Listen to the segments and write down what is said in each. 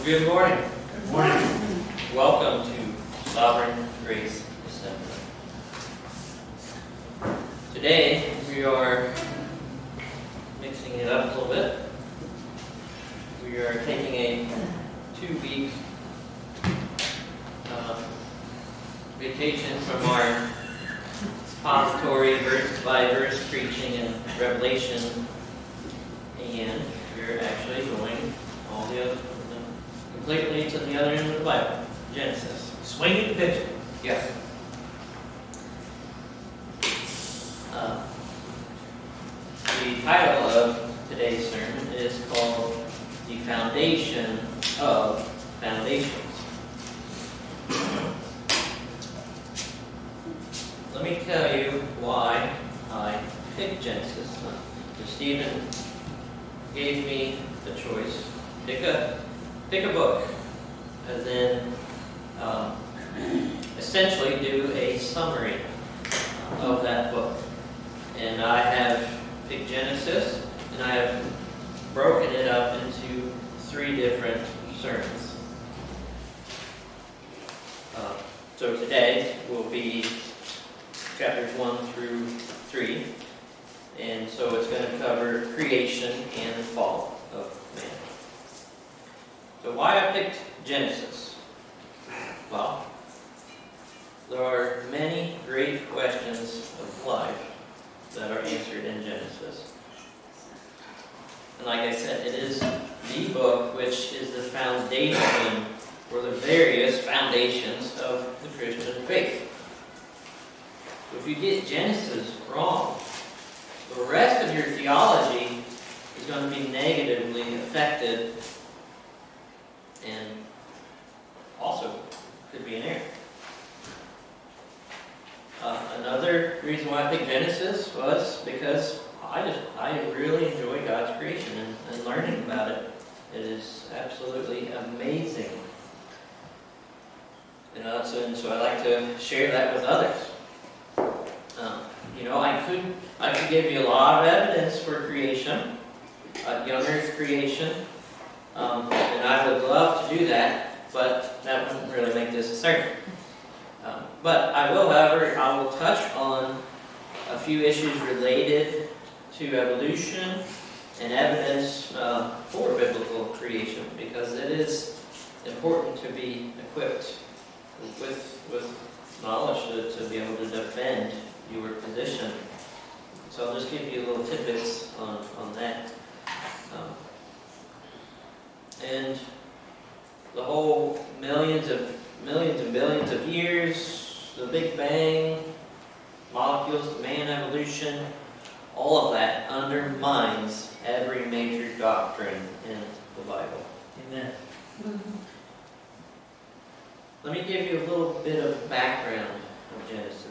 Good morning. Good morning. Welcome to Sovereign Grace Assembly. Today we are mixing it up a little bit. We are taking a 2-week vacation from our expository verse-by-verse preaching in Revelation, and we're actually going all the other completely to the other end of the Bible, Genesis. Swinging the pitch. Yes. The title of today's sermon is called The Foundation of Foundations. Let me tell you why I picked Genesis. So Stephen gave me the choice. Pick a book, and then essentially do a summary of that book. And I have picked Genesis, and I have broken it up into 3 different sermons. So today will be chapters 1 through 3, and so it's going to cover creation and the fall of man. So why I picked Genesis? Well, there are many great questions of life that are answered in Genesis. And like I said, it is the book which is the foundation for the various foundations of the Christian faith. So if you get Genesis wrong, the rest of your theology is going to be negatively affected, and also could be an error. Another reason why I picked Genesis was because I really enjoy God's creation and learning about it. It is absolutely amazing. And so I like to share that with others. I could give you a lot of evidence for creation, young earth creation. And I would love to do that, but that wouldn't really make this a sermon. But I will touch on a few issues related to evolution and evidence for biblical creation, because it is important to be equipped with knowledge to be able to defend your position. So I'll just give you little tidbits on that. And the whole millions and billions of years, the Big Bang, molecules to man evolution, all of that undermines every major doctrine in the Bible. Amen. Let me give you a little bit of background of Genesis.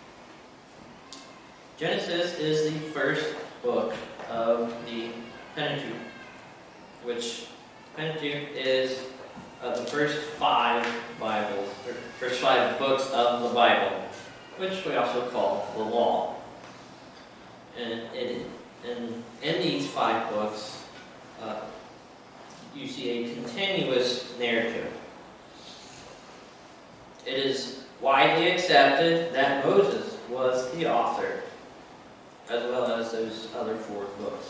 Genesis is the first book of the Pentateuch, which Pentateuch is the first 5 Bibles, or first 5 books of the Bible, which we also call the Law. And in these 5 books, you see a continuous narrative. It is widely accepted that Moses was the author, as well as those other 4 books.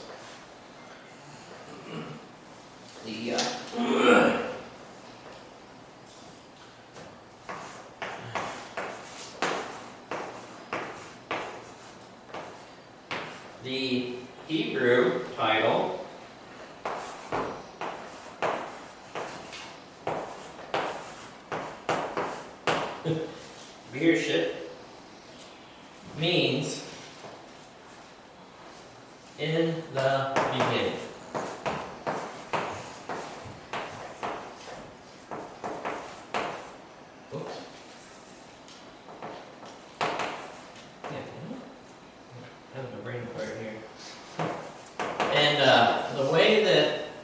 The Hebrew title Bereshit means in the beginning. Oops. Having a brain fart here. And the way that,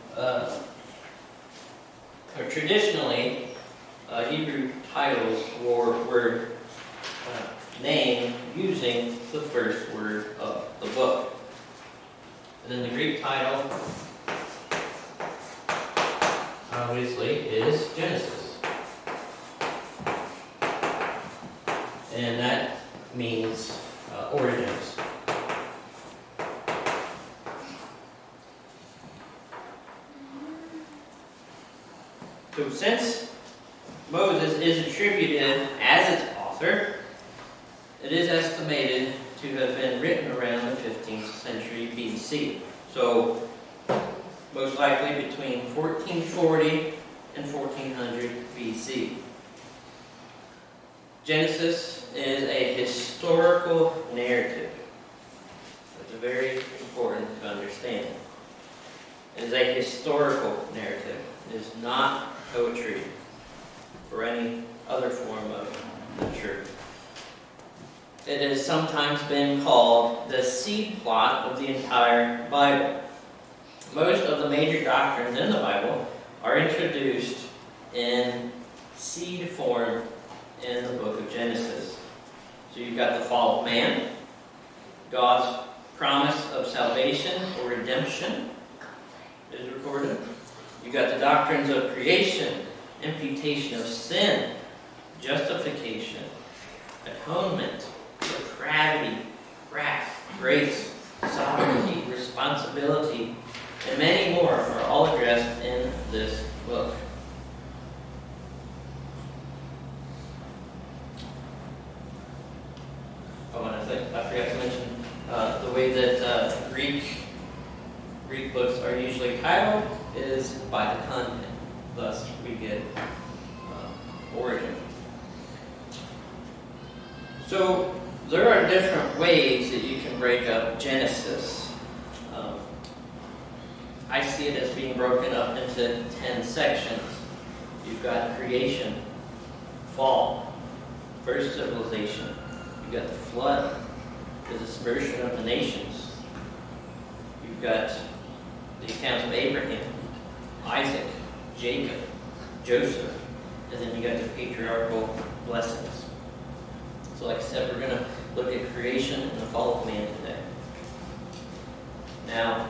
or traditionally, Hebrew titles were named using the first word of the book. And then the Greek title obviously, is Genesis. And that means origins. So since Moses is attributed as its author, it is estimated to have been written around the 15th century BC. So most likely between 1440 and 1400 BC. Genesis is a historical narrative. That's very important to understand. It is a historical narrative. It is not poetry or any other form of literature. It has sometimes been called the seed plot of the entire Bible. Most of the major doctrines in the Bible are introduced in seed form in the book of Genesis. So you've got the fall of man, God's promise of salvation or redemption is recorded. You've got the doctrines of creation, imputation of sin, justification, atonement, depravity, wrath, grace, sovereignty, responsibility, and many more are all addressed in this book. Oh, and I forgot to mention the way that Greek books are usually titled is by the content. Thus, we get origin. So there are different ways that you can break up Genesis. I see it as being broken up into 10 sections. You've got creation, fall, first civilization. You've got the flood, the dispersion of the nations. You've got the accounts of Abraham, Isaac, Jacob, Joseph, and then you got the patriarchal blessings. So like I said, we're going to look at creation and the fall of man today. Now,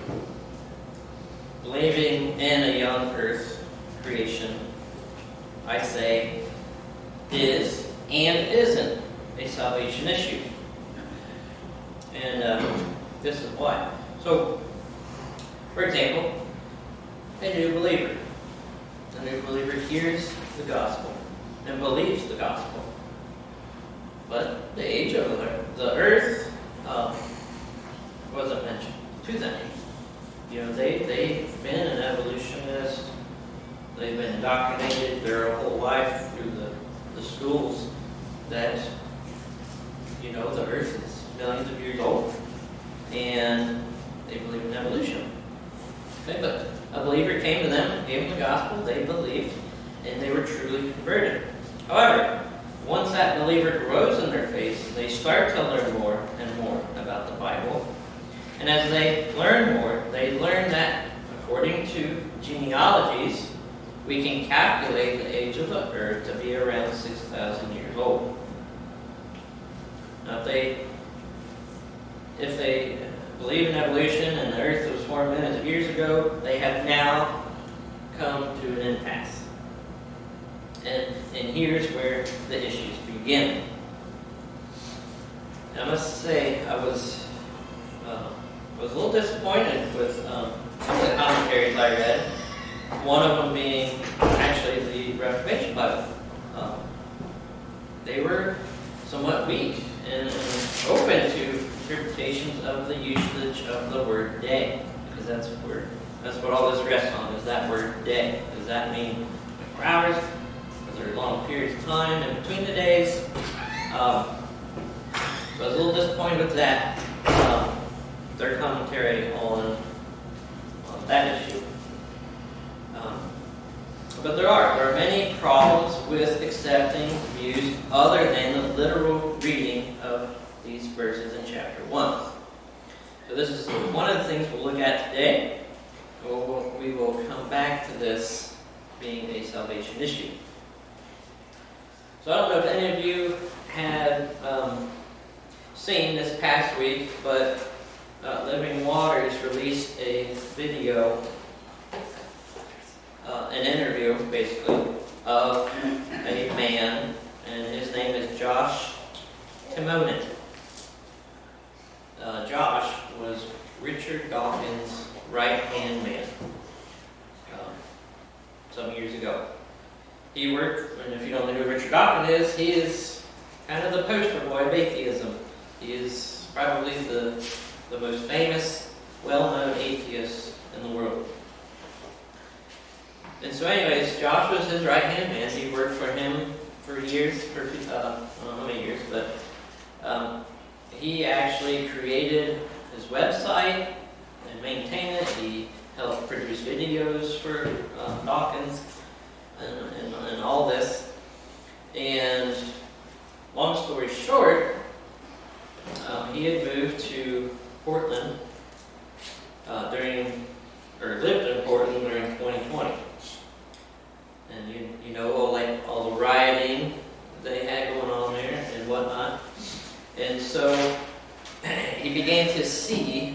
believing in a young earth creation, I say, is and isn't a salvation issue. And this is why. So, for example, a new believer. A new believer hears the gospel and believes the gospel. But the age of the earth wasn't mentioned to them. You know, they've been an evolutionist. They've been indoctrinated their whole life through the schools that, you know, the earth is millions of years old. And they believe in evolution. Okay, but a believer came to them, gave them the gospel, they believed, and they were truly converted. However, once that believer grows in their faith, they start to learn more and more about the Bible. And as they learn more, they learn that according to genealogies, we can calculate the age of the earth to be around 6,000 years old. Now, if they believe in evolution and the earth was formed millions of years ago, they have now come to an impasse. And here's where the issues begin. I must say, I was a little disappointed with some of the commentaries I read. One of them being actually the Reformation Bible. They were somewhat weak and open to interpretations of the usage of the word day, because that's what all this rests on, is that word day. Does that mean 24 hours? Are there long periods of time in between the days? So I was a little disappointed with that. Their commentary on that issue. But there are many problems with accepting views other than the literal reading of these verses in chapter 1. So this is one of the things we'll look at today. We will come back to this being a salvation issue. So I don't know if any of you have seen this past week, but Living Waters released a video, and an interview, basically, of a man, and his name is Josh Timonen. Josh was Richard Dawkins' right-hand man some years ago. He worked, and if you don't know who Richard Dawkins is, he is kind of the poster boy of atheism. He is probably the most famous, well-known atheist in the world. And so anyways, Josh was his right-hand man. He worked for him for years, I don't know how many years, but he actually created his website and maintained it. He helped produce videos for Dawkins and all this. And long story short, he had moved to Portland lived in Portland during 2020. And you know, all the rioting they had going on there and whatnot. And so he began to see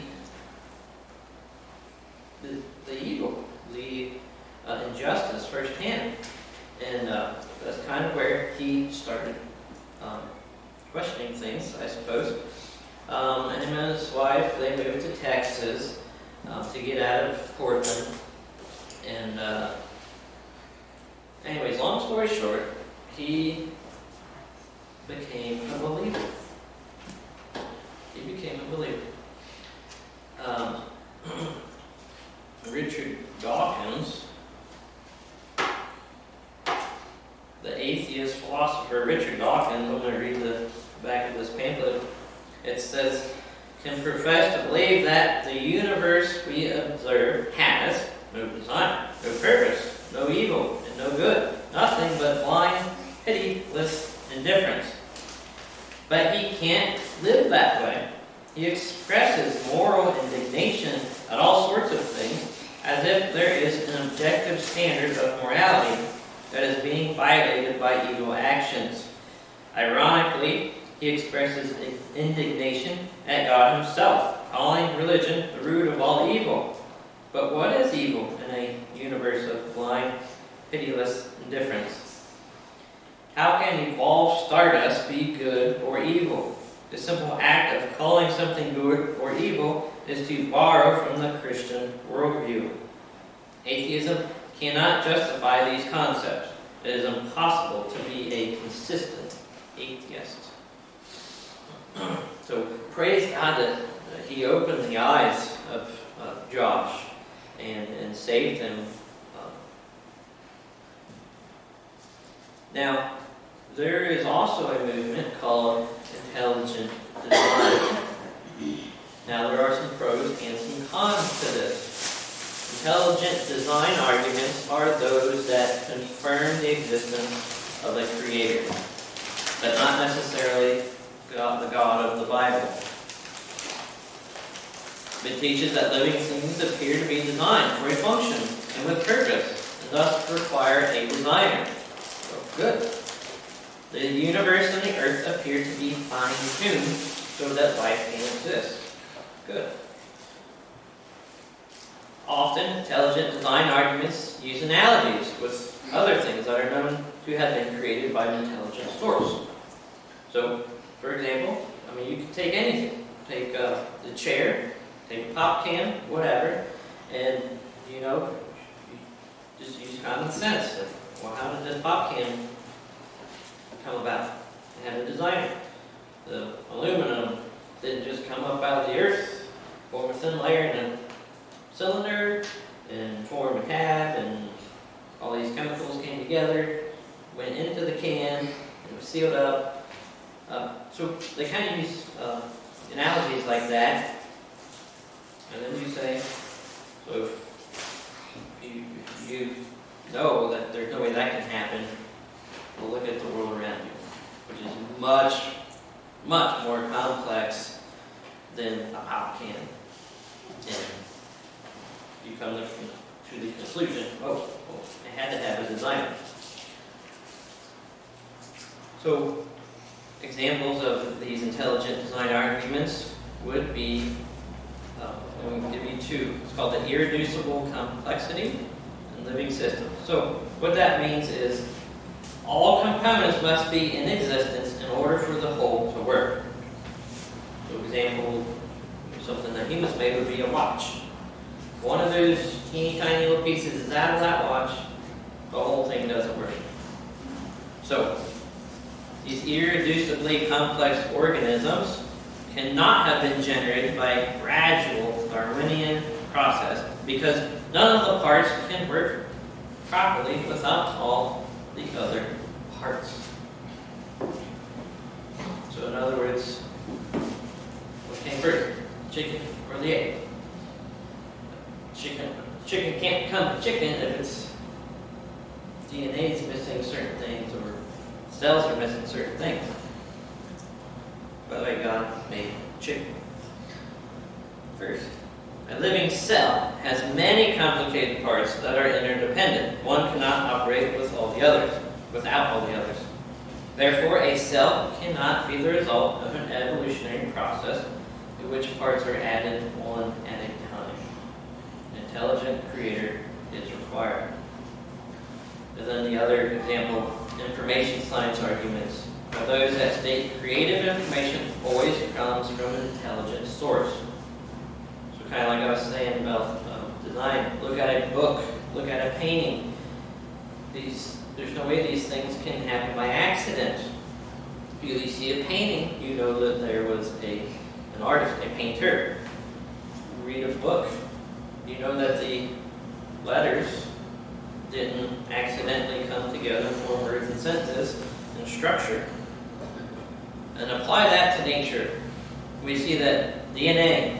the evil, the injustice firsthand. And that's kind of where he started questioning things, I suppose. And him and his wife, they moved to Texas to get out of Portland. And anyways, long story short, he became a believer. He became a believer. Richard Dawkins, the atheist philosopher Richard Dawkins, I'm going to read the back of this pamphlet. It says, can profess to believe that the universe we observe has no design, no purpose, no evil, and no good, nothing but blind, pitiless indifference. But he can't live that way. He expresses moral indignation at all sorts of things, as if there is an objective standard of morality that is being violated by evil actions. Ironically, he expresses indignation at God himself, calling religion the root of all evil. But what is evil in a universe of blind, pitiless indifference? How can evolved stardust be good or evil? The simple act of calling something good or evil is to borrow from the Christian worldview. Atheism cannot justify these concepts. It is impossible to be a consistent atheist. So praise God that he opened the eyes of Josh and saved him. Now, there is also a movement called intelligent design. Now, there are some pros and some cons to this. Intelligent design arguments are those that confirm the existence of a creator, but not necessarily the God of the Bible. It teaches that living things appear to be designed for a function and with purpose, and thus require a designer. So, good. The universe and the earth appear to be fine-tuned so that life can exist. Good. Often, intelligent design arguments use analogies with other things that are known to have been created by an intelligent source. So, for example, you could take anything. Take the chair, take a pop can, whatever, and, you just use common sense. Well, how did this pop can come about? It had a designer. The aluminum didn't just come up out of the earth, form a thin layer in a cylinder, and form a tab, and all these chemicals came together, went into the can, and it was sealed up. So they kind of use analogies like that, and then you say, so if you know that there's no way that can happen, well, look at the world around you, which is much, much more complex than a pop can. And you come to the conclusion, well, it had to have a designer. So, examples of these intelligent design arguments would be, I'm going to give you two. It's called the irreducible complexity, and living system. So what that means is all components must be in existence in order for the whole to work. So example, something that he was made would be a watch. One of those teeny tiny little pieces is out of that watch, the whole thing doesn't work. So these irreducibly complex organisms cannot have been generated by a gradual Darwinian process because none of the parts can work properly without all the other parts. So in other words, what came first, chicken or the egg? Chicken can't become a chicken if its DNA is missing certain things or cells are missing certain things. By the way, God made chicken first. A living cell has many complicated parts that are interdependent. One cannot operate without all the others. Therefore, a cell cannot be the result of an evolutionary process in which parts are added one at a time. An intelligent creator is required. And then the other example, information science arguments are those that state creative information always comes from an intelligent source. So kind of like I was saying about design, look at a book, look at a painting. There's no way these things can happen by accident. If you see a painting, you know that there was an artist, a painter. You read a book, you know that the letters didn't accidentally come together and form words and sentences and structure. And apply that to nature. We see that the DNA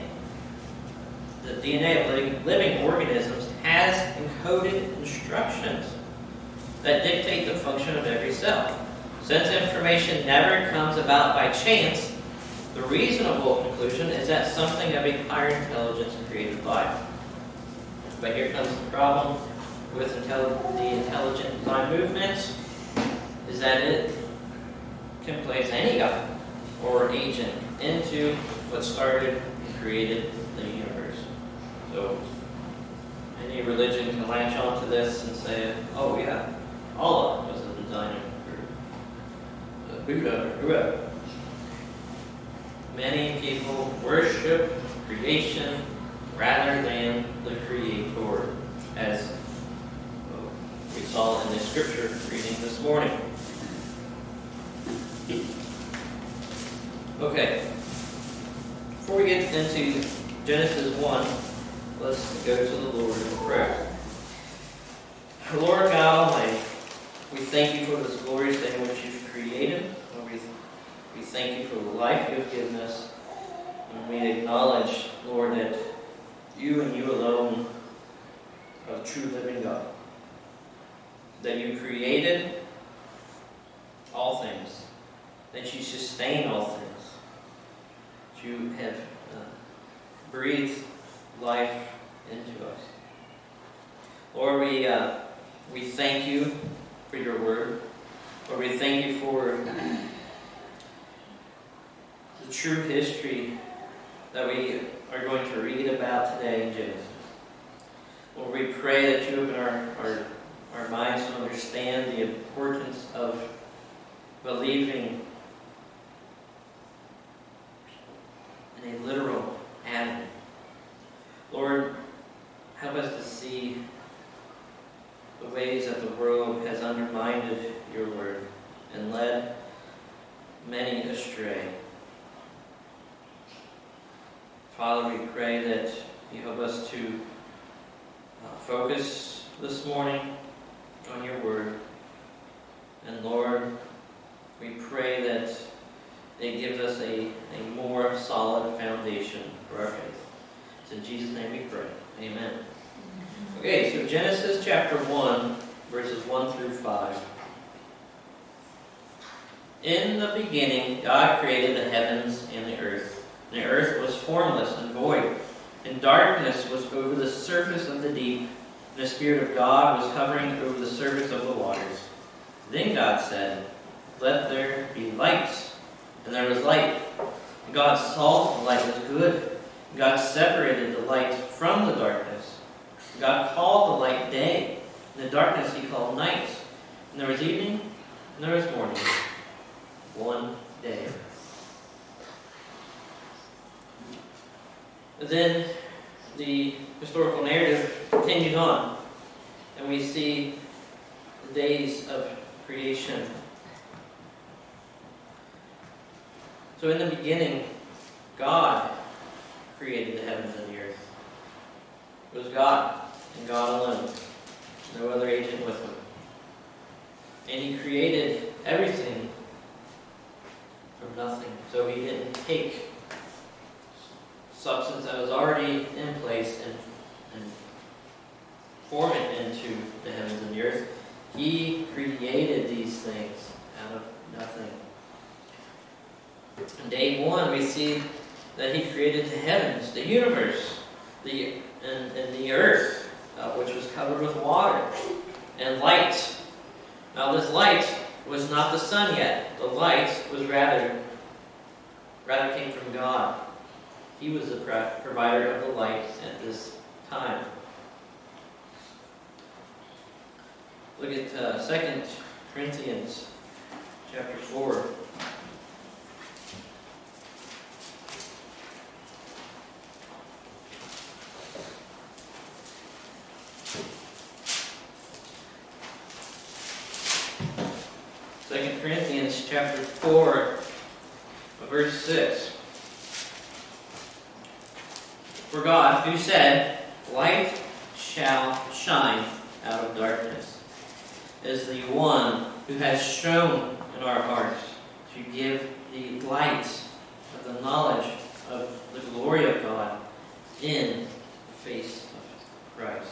of living organisms has encoded instructions that dictate the function of every cell. Since information never comes about by chance, the reasonable conclusion is that something of a higher intelligence created life. But here comes the problem with the intelligent design movements, is that it can place any God or agent into what started and created the universe. So any religion can latch onto this and say, oh yeah, Allah was the designer, or Buddha, or whoever. Many people worship creation rather than the Creator, as we saw in the scripture reading this morning. Okay, before we get into Genesis 1, let's go to the Lord in prayer. Lord God Almighty, we thank you for this glorious day which you've created. We thank you for the life you have given us. And we acknowledge, Lord, that you and you alone are the true living God. That you created all things. That you sustain all things. That you have breathed life into us. Lord, we thank you for your word. Lord, we thank you for the true history that we are going to read about today in Genesis. Lord, we pray that you open our minds to understand the importance of believing in a literal Adam. Lord, help us to see the ways that the world has undermined your word and led many astray. Father, we pray that you help us to focus this morning on your word. And Lord, we pray that it gives us a more solid foundation for our faith. It's in Jesus' name we pray. Amen. Okay, so Genesis chapter 1, verses 1 through 5. In the beginning, God created the heavens and the earth. The earth was formless and void, and darkness was over the surface of the deep, and the Spirit of God was hovering over the surface of the waters. Then God said, "Let there be light." And there was light. And God saw the light was good. And God separated the light from the darkness. God called the light day, And the darkness he called night. And there was evening, and there was morning. One day. And then the historical narrative continues on, and we see the days of creation. So in the beginning, God created the heavens and the earth. It was God, and God alone. No other agent with him. And he created everything from nothing. So he didn't take substance that was already in place and form it into the heavens and the earth. He created these things out of nothing. In day one, we see that he created the heavens, the universe, and the earth, which was covered with water, and light. Now this light was not the sun yet. The light was rather came from God. He was the provider of the light at this time. Look at 2 Corinthians chapter 4. Corinthians chapter 4, verse 6. For God, who said, "Light shall shine out of darkness," is the one who has shone in our hearts to give the light of the knowledge of the glory of God in the face of Christ.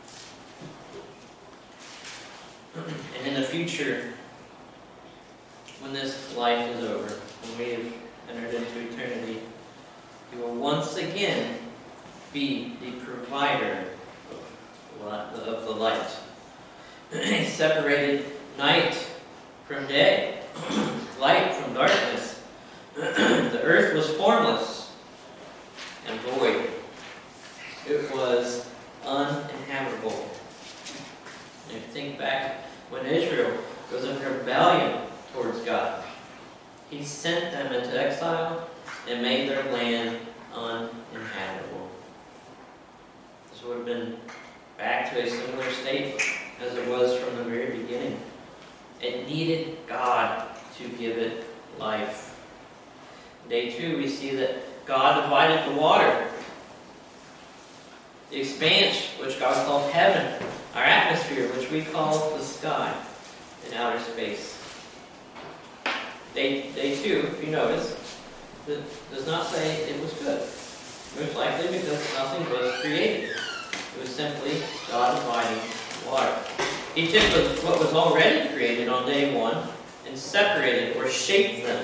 And in the future, when this life is over, when we have entered into eternity, He will once again be the provider of the light. He separated night from day, light from darkness. The earth was formless and void. It was uninhabitable. And if you think back when Israel was in rebellion towards God, He sent them into exile and made their land uninhabitable. This would have been back to a similar state as it was from the very beginning. It needed God to give it life. Day 2, we see that God divided the water. The expanse, which God called heaven, our atmosphere, which we call the sky in outer space. Day 2, if you notice, does not say it was good. Most likely because nothing was created. It was simply God dividing water. He took what was already created on day 1 and separated or shaped them.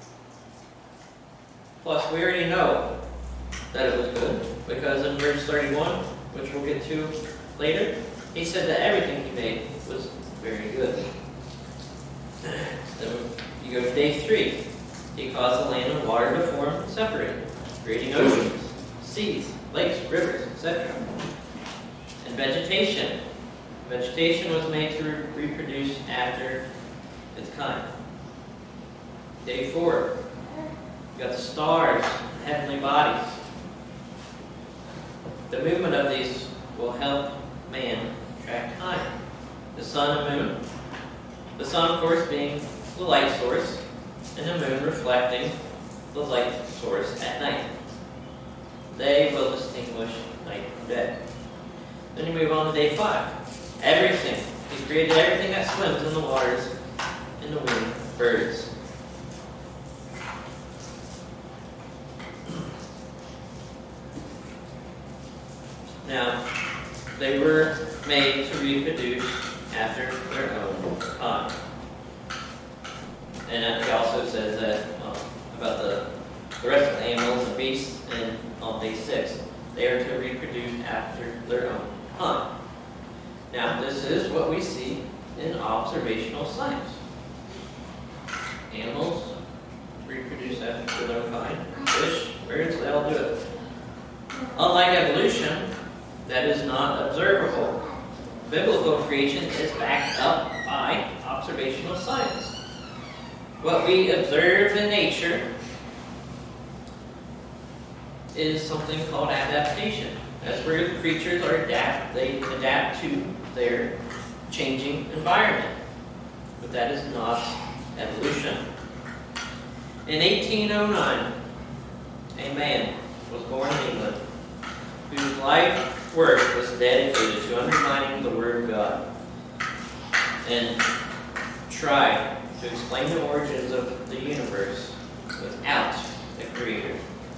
Plus, we already know that it was good because in verse 31, which we'll get to later, He said that everything He made was very good. Then you go to day 3. He caused the land and water to form and separate, creating oceans, seas, lakes, rivers, etc. And vegetation. Vegetation was made to reproduce after its kind. Day 4. You got the stars, heavenly bodies. The movement of these will help man track time. The sun and moon. The sun, of course, being the light source, and the moon reflecting the light source at night. They will distinguish night from day. Then you move on to day 5. Everything. He's created everything that swims in the waters, in the wind, birds. Now, they were made to reproduce after their own time. And He also says that about the rest of the animals and beasts on day 6. They are to reproduce after their own time. Now, this is what we see in observational science. Animals reproduce after their own kind. Fish, birds, they all do it. Unlike evolution, that is not observable. biblical creation is backed up by observational science. What we observe in nature is something called adaptation. That's where the creatures they adapt to their changing environment. But that is not evolution. In 1809, a man was born in England whose life work was dedicated to undermining the Word of God and try to explain the origins of the universe without a creator.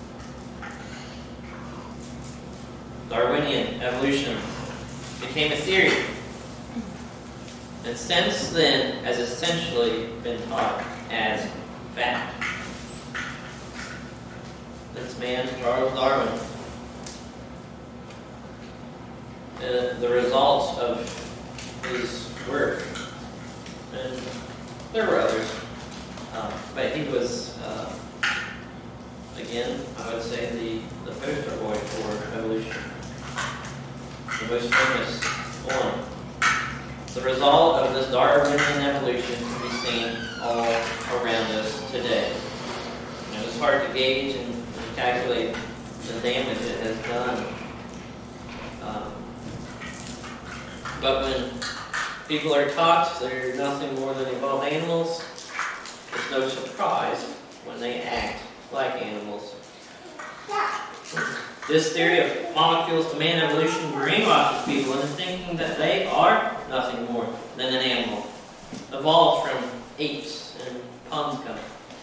Darwinian evolution became a theory, and since then has essentially been taught as fact. This man, Charles Darwin, the results of his work, and there were others, but he was, again, I would say the poster boy for evolution, the most famous one. The result of this Darwinian evolution can be seen all around us today. It's hard to gauge and calculate the damage it has done. But when people are taught they're nothing more than evolved animals, it's no surprise when they act like animals. This theory of molecules to man evolution brainwashes people into thinking that they are nothing more than an animal, evolved from apes and pond scum.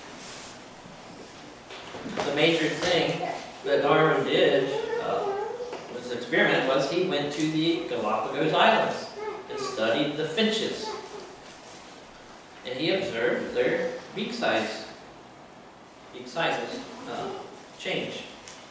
The major thing that Darwin did with his experiment was he went to the Galapagos Islands and studied the finches. And he observed their beak sizes change.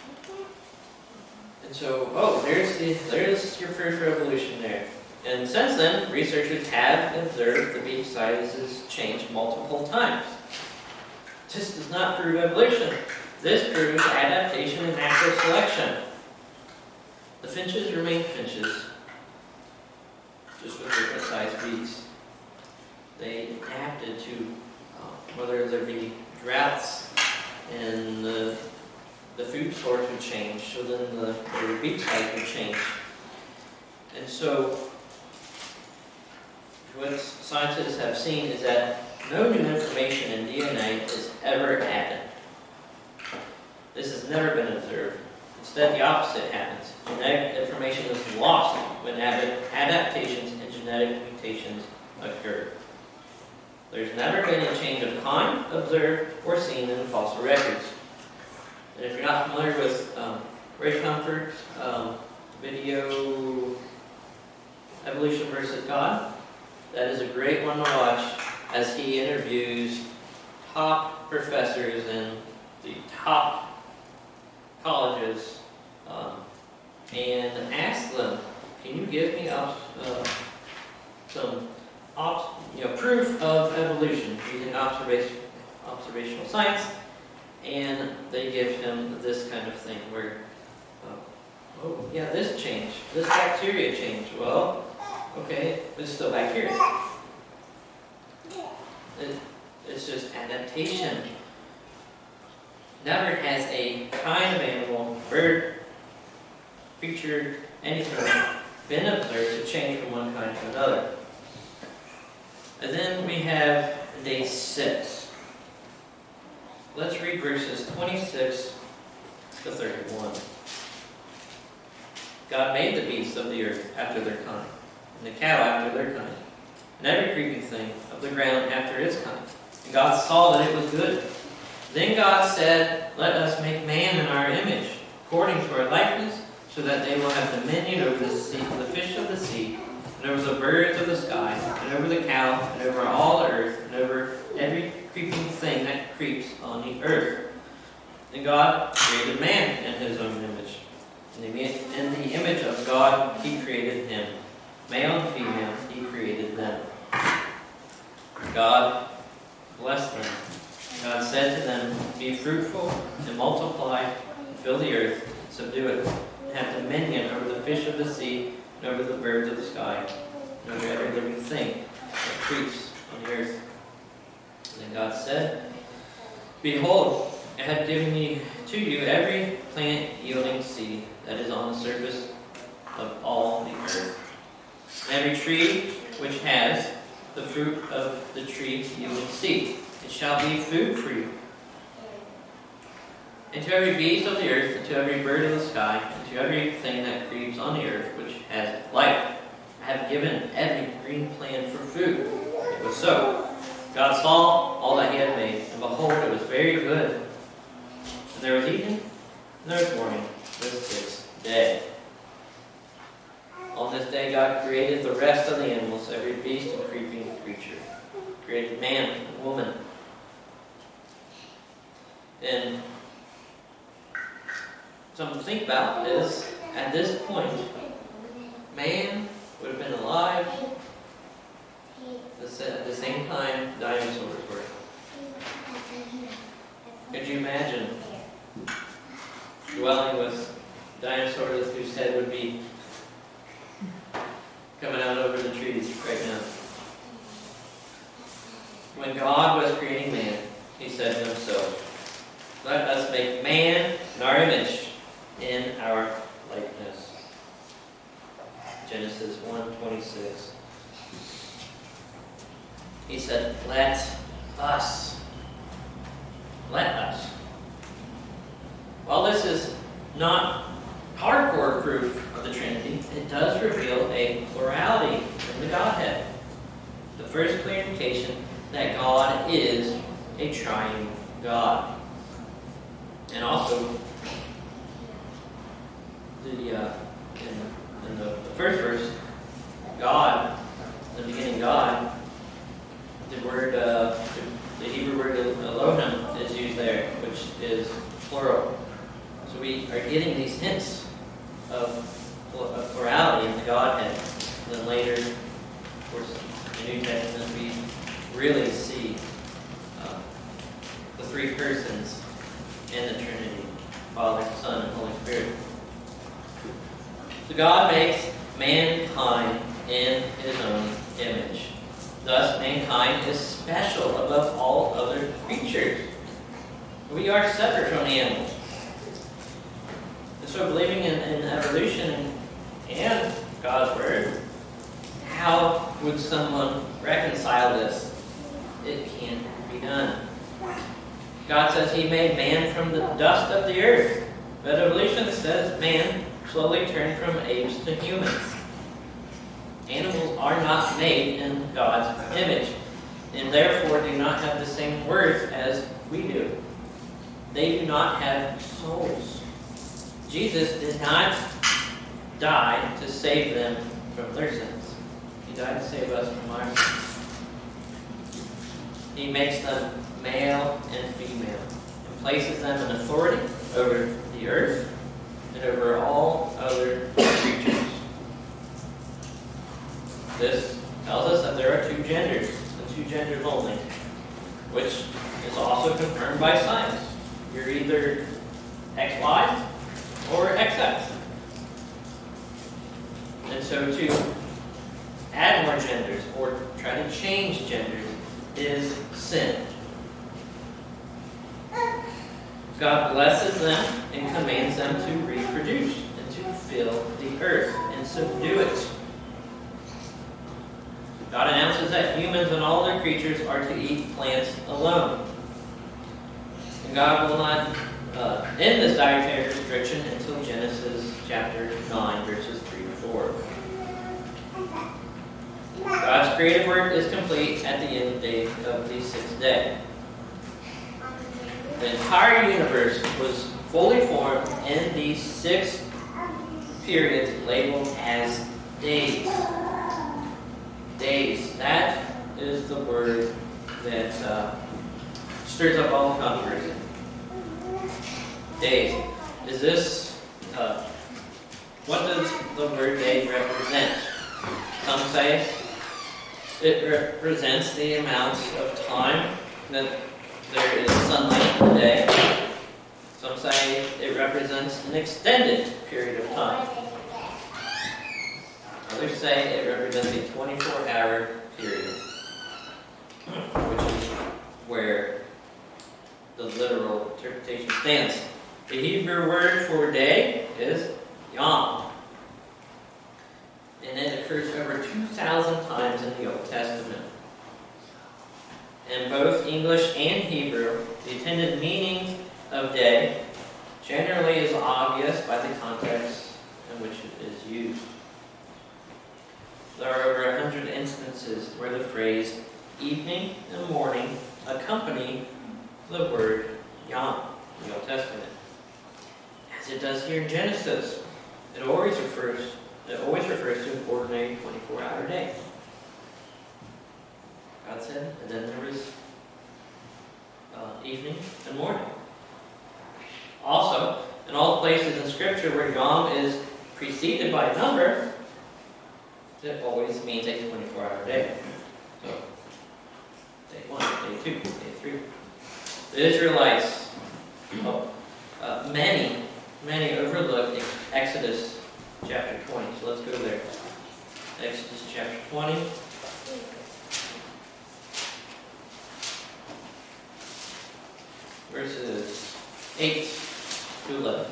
And so, there's your first revolution there. And since then, researchers have observed the beak sizes change multiple times. This does not prove evolution. This proves adaptation and natural selection. The finches remain finches, just with different sized beaks. They adapted to whether there be droughts and the food source would change, so then their beak size would change. And so, what scientists have seen is that no new information in DNA is ever added. This has never been observed. Instead, the opposite happens. Genetic information is lost when adaptations and genetic mutations occur. There's never been a change of kind observed or seen in fossil records. And if you're not familiar with Ray Comfort's video, Evolution versus God, that is a great one to watch as he interviews top professors in the top colleges and asks them, can you give me some proof of evolution using observational science? And they give him this kind of thing where, oh yeah, this changed, this bacteria changed. Well, okay, but it's still bacteria. It's just adaptation. Never has a kind of animal, bird, creature, anything been observed to change from one kind to another. And then we have day 6. Let's read verses 26 to 31. God made the beasts of the earth after their kind, and the cattle after their kind, and every creeping thing of the ground after its kind. And God saw that it was good. Then God said, let us make man in our image, according to our likeness, so that they will have dominion over the sea, the fish of the sea, and over the birds of the sky, and over the cattle, and over all the earth, and over every creeping thing that creeps on the earth. And God created man in his own image. In the image of God, he created him. Male and female, he created them. God blessed them. God said to them, be fruitful and multiply and fill the earth, subdue it, and have dominion over the fish of the sea and over the birds of the sky, thing that creeps on the earth. And then God said, Behold, I have given to you every plant yielding seed that is on the surface of all the earth, and every tree which has the fruit of the tree yielding seed. It shall be food for you. And to every beast of the earth, and to every bird of the sky, and to everything that creeps on the earth which has life, I have given every green plant for food. It was so. God saw all that he had made, and behold, it was very good. And there was evening, and there was morning, the sixth day. On this day God created the rest of the animals, every beast and creeping creature. He created man and woman. And something to think about is, at this point, man would have been alive at the same time dinosaurs were. Could you imagine dwelling with dinosaurs whose head would be coming out over the trees right now? When God was creating man, he said to himself, let us make man in our image, in our likeness. Genesis 1:26. He said, let us. Let us. While this is not hardcore proof of the Trinity, it does reveal a plurality in the Godhead. The first clear indication that God is a triune God. And also, in the first verse, God, in the beginning God, the Hebrew word Elohim is used there, which is plural. So we are getting these hints of plurality in the Godhead. And then later, of course, in the New Testament, we really see the three persons in the Trinity, Father, Son, and Holy Spirit. So God makes mankind in his own image. Thus, mankind is special above all other creatures. We are separate from the animals. And so, believing in evolution and God's Word, how would someone reconcile this? It can't be done. God says he made man from the dust of the earth. But evolution says man slowly turned from apes to humans. Animals are not made in God's image, and therefore do not have the same worth as we do. They do not have souls. Jesus did not die to save them from their sins. He died to save us from our sins. He makes them male and female, and places them in authority over the earth and over all other creatures. This tells us that there are two genders, and two genders only, which is also confirmed by science. You're either XY or XX. And so to add more genders or try to change genders is sin. God blesses them and commands them to reproduce and to fill the earth and subdue it. God announces that humans and all other creatures are to eat plants alone. And God will not end this dietary restriction until Genesis chapter 9, verses 3 to 4. God's creative work is complete at the end of the sixth day. The entire universe was fully formed in these 6 periods labeled as days. Days. That is the word that stirs up all the controversy. Days. Is this, what does the word day represent? Some say it represents the amount of time that there is sunlight in the day. Some say it represents an extended period of time. Others say it represents a 24-hour 2,000 times in the Old Testament. In both English and Hebrew, the intended meaning of day generally is obvious by the context in which it is used. There are over 100 instances where the phrase evening and morning accompany the word Yom in the Old Testament. As it does here in Genesis, it always refers to an ordinary 24-hour day. God said, and then there was evening and morning. Also, in all the places in Scripture where Yom is preceded by a number, it always means a 24-hour day. So, day 1, day 2, day 3. The Israelites, many overlooked Exodus chapter 20. So let's go there. Exodus chapter 20. Verses 8 to 11.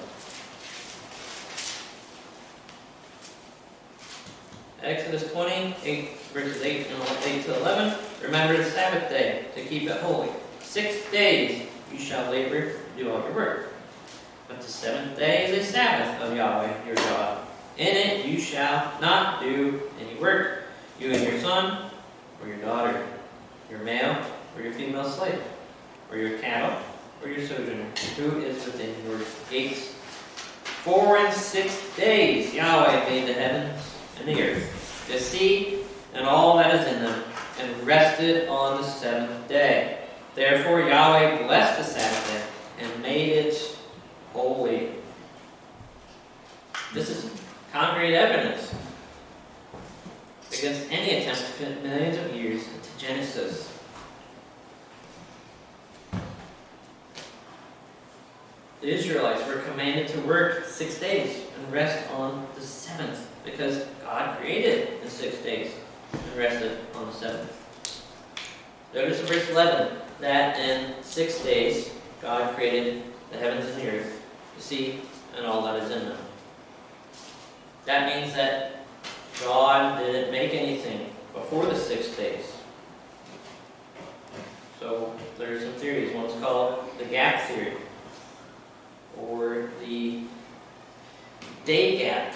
Exodus 20, verses 8 to 11. Remember the Sabbath day to keep it holy. 6 days you shall labor, do all your work. But the seventh day is a Sabbath of Yahweh your God. In it you shall not do any work, you and your son, or your daughter, your male, or your female slave, or your cattle, or your sojourner, who is within your gates. 4 and 6 days Yahweh made the heavens and the earth, the sea, and all that is in them, and rested on the seventh day. Therefore Yahweh blessed the Sabbath day, and made it holy. This is concrete evidence against any attempt to fit millions of years into Genesis. The Israelites were commanded to work 6 days and rest on the seventh, because God created in 6 days and rested on the seventh. Notice in verse 11 that in 6 days God created the heavens and the earth, the sea, and all that is in them. That means that God didn't make anything before the 6 days. So there's some theories. One's called the gap theory, or the day gap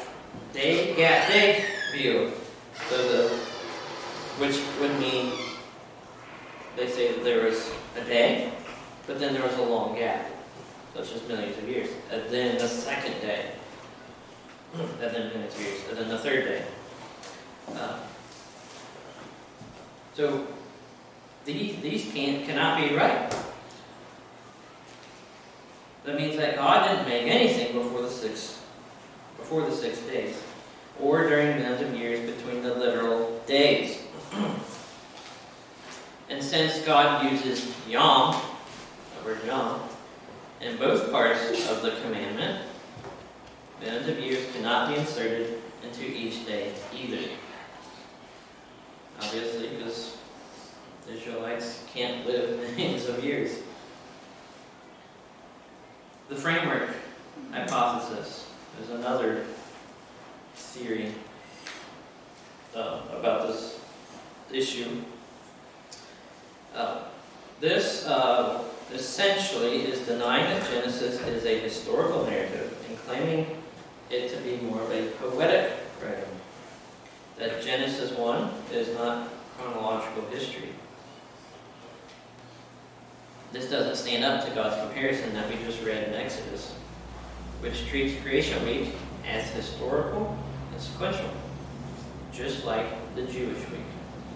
view. So which would mean they say that there was a day, but then there was a long gap, such as millions of years, and then the second day, and then millions of years, and then the third day. So these cannot be right. That means that God didn't make anything before the six days, or during millions of years between the literal days. And since God uses Yom, the word Yom, in both parts of the commandment, millions of years cannot be inserted into each day either. Obviously, because the Israelites can't live millions of years. The framework hypothesis is another theory about this issue. This essentially is denying that Genesis is a historical narrative and claiming it to be more of a poetic writing. That Genesis 1 is not chronological history. This doesn't stand up to God's comparison that we just read in Exodus, which treats Creation Week as historical and sequential, just like the Jewish week.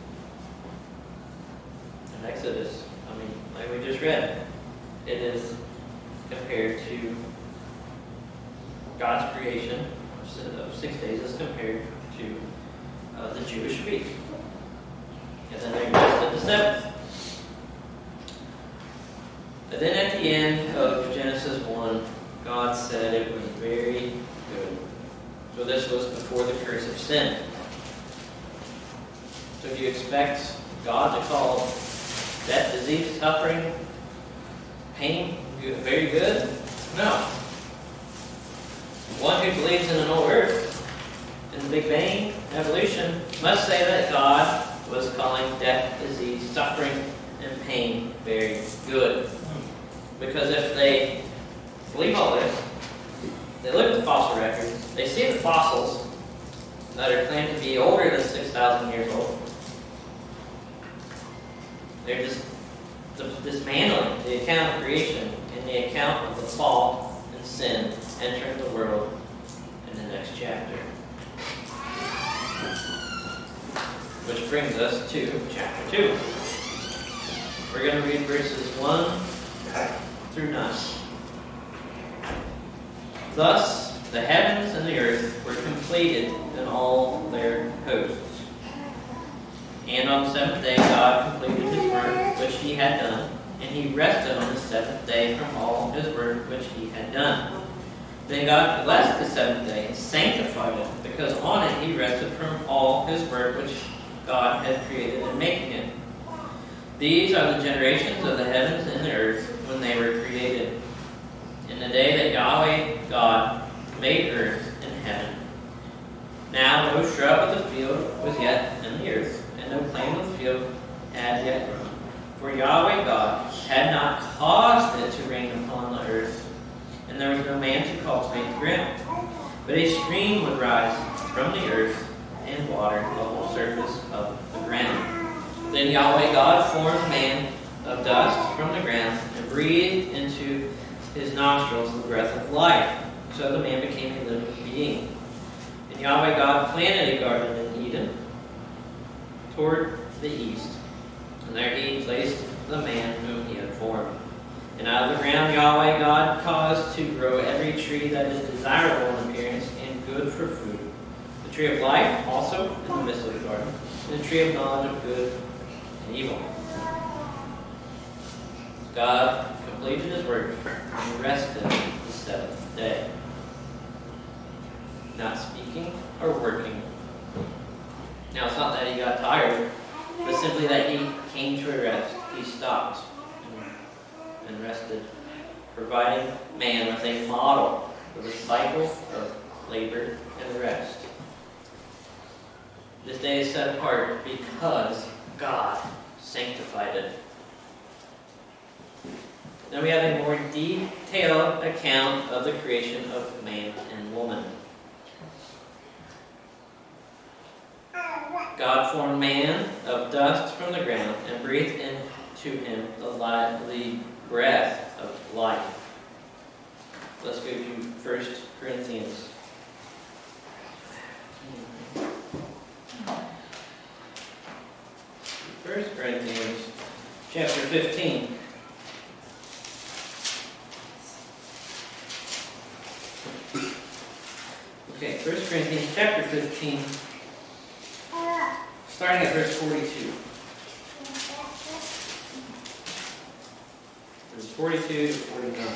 In Exodus, like we just read, it is compared to God's creation of 6 days as compared to the Jewish week. And then they rested the seventh. And then at the end of Genesis 1, God said it was very good. So this was before the curse of sin. So do you expect God to call death, disease, suffering, pain very good? No. One who believes in an old earth, in the Big Bang, evolution, must say that God was calling death, disease, suffering, and pain very good. Because if they believe all this, they look at the fossil records, they see the fossils that are claimed to be older than 6,000 years old. They're just dismantling the account of creation and the account of the fall and sin entering the world in the next chapter. Which brings us to chapter 2. We're going to read verses 1 through 9. Thus, the heavens and the earth were completed in all their hosts. And on the seventh day God completed his work which he had done, and he rested on the seventh day from all his work which he had done. Then God blessed the seventh day and sanctified it, because on it he rested from all his work which God had created in making it. These are the generations of the heavens and the earth when they were created, in the day that Yahweh God made earth and heaven. Now no shrub of the field was yet in the earth, and no plant of the field had yet grown. For Yahweh God had not caused it to rain upon the earth, and there was no man to cultivate the ground. But a stream would rise from the earth and water the whole surface of the ground. Then Yahweh God formed man of dust from the ground, and breathed into his nostrils the breath of life. So the man became a living being. And Yahweh God planted a garden in Eden toward the east, and there he placed the man whom he had formed. And out of the ground Yahweh God caused to grow every tree that is desirable in appearance and good for food, the tree of life also in the midst of the garden, and the tree of knowledge of good and evil. God completed his work and rested the seventh day, not speaking or working. Now, it's not that he got tired, but simply that he came to a rest. He stopped and rested, providing man with a model for the cycle of labor and rest. This day is set apart because God sanctified it. Then we have a more detailed account of the creation of man and woman. God formed man of dust from the ground and breathed into him the breath of life. Let's go to 1 Corinthians. 1 Corinthians chapter 15. Okay, 1 Corinthians chapter 15, starting at verse 42. Verse 42 to 49.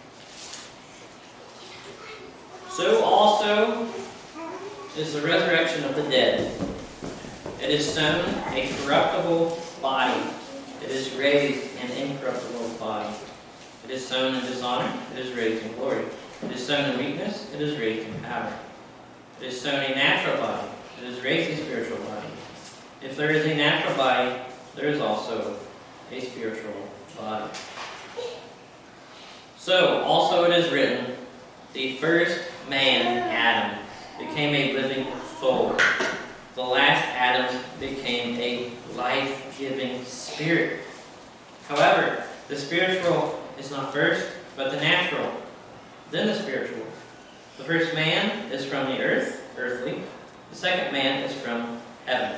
So also is the resurrection of the dead. It is sown a corruptible body. It is raised an incorruptible body. It is sown in dishonor. It is raised in glory. It is sown in weakness. It is raised in power. It is sown a natural body. It is raised a spiritual body. If there is a natural body, there is also a spiritual body. So also it is written, the first man, Adam, became a living soul. The last Adam became a life-giving spirit. However, the spiritual is not first, but the natural, then the spiritual. The first man is from the earth, earthly. The second man is from heaven.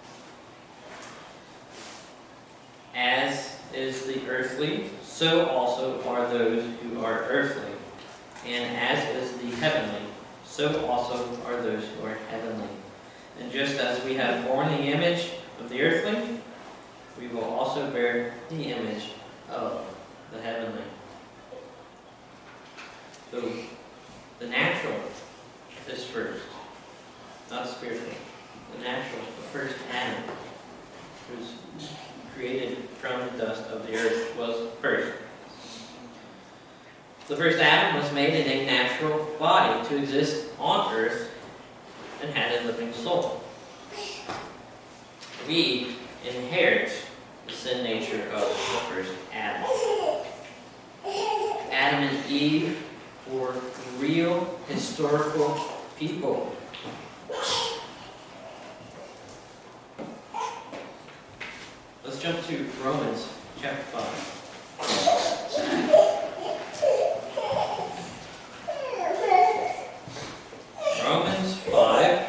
As is the earthly, so also are those who are earthly. And as is the heavenly, so also are those who are heavenly. And just as we have borne the image of the earthly, we will also bear the image of the heavenly. So, the natural is first, not the spiritual. The natural, the first Adam, who was created from the dust of the earth, was first. The first Adam was made in a natural body to exist on earth and had a living soul. we inherit the sin nature of the first Adam. Adam and Eve were real historical people. Let's jump to Romans chapter 5. Romans 5,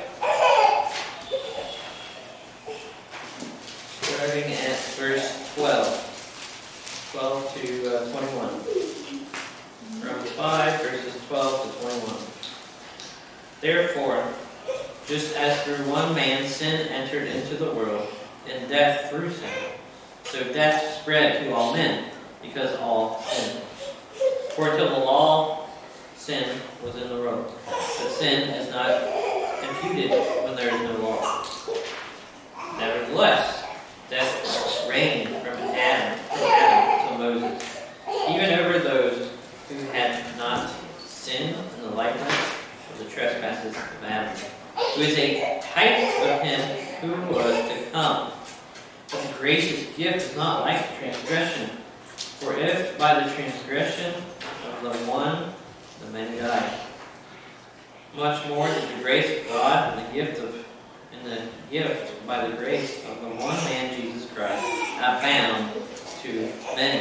starting at verse 12 to 21. Romans 5, verses 12 to 21. Therefore, just as through one man sin entered into the world, and death through sin, so death spread to all men, because all sinned. For until the law, sin was in the world, but sin is not imputed when there is no law. Nevertheless, death reigned from Adam to Moses, even over those who had not sinned in the likeness of the trespasses of Adam, who is a type of him who was to come. But the gracious gift is not like the transgression. For if by the transgression of the one the many died, much more did the grace of God and the gift by the grace of the one man Jesus Christ abound to many.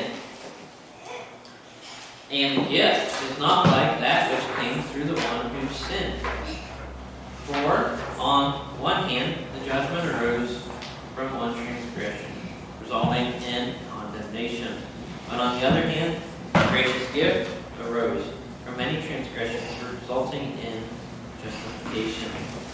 And the gift is not like that which came through the one who sinned. For on one hand the judgment arose from one transgression, resulting in condemnation. But on the other hand, the gracious gift arose from many transgressions, resulting in justification.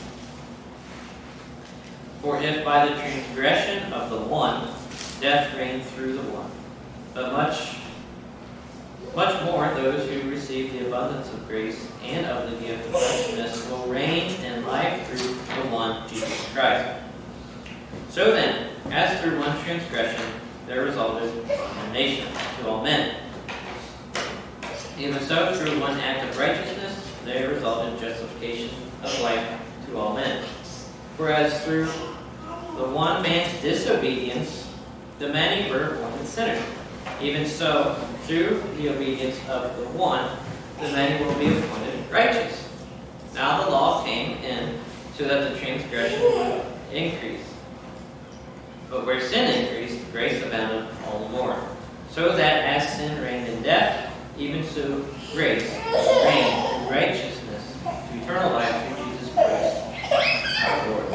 For if by the transgression of the one, death reigned through the one, but much more those who receive the abundance of grace and of the gift of righteousness will reign in life through the one, Jesus Christ. So then, as through one transgression there resulted condemnation to all men, even so through one act of righteousness there resulted justification of life to all men. For as through the one man's disobedience the many were appointed sinners, even so through the obedience of the one the many will be appointed righteous. Now the law came in so that the transgression would increase. But where sin increased, grace abounded all the more. So that as sin reigned in death, even so grace reigned in righteousness to eternal life through Jesus Christ our Lord.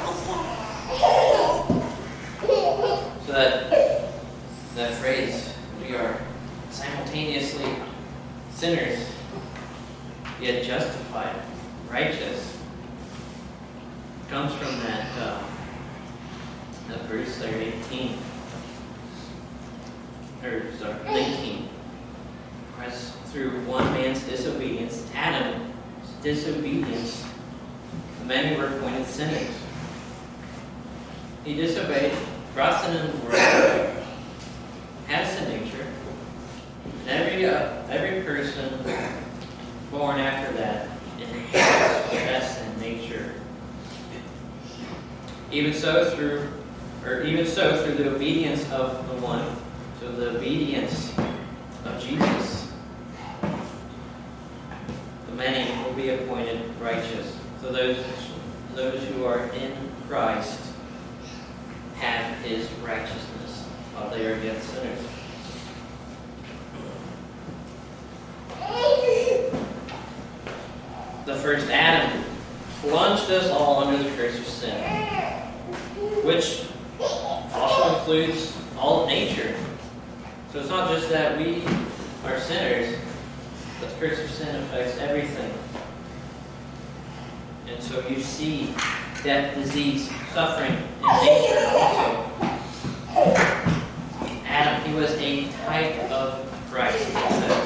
So that phrase, we are simultaneously sinners, yet justified, righteous, comes from that verse there, 19. As through one man's disobedience, Adam's disobedience, the many were appointed sinners. He disobeyed, brought sin into the world, had a sin nature, and every person born after that inherits that sin nature. Even so through the obedience of the one, so the obedience of Jesus, the many will be appointed righteous. So those who are in Christ have his righteousness while they are yet sinners. The first Adam plunged us all under the curse of sin, which also includes all of nature. So it's not just that we are sinners, but the curse of sin affects everything. And so you see death, disease, suffering in nature also. Adam, he was a type of Christ, it says.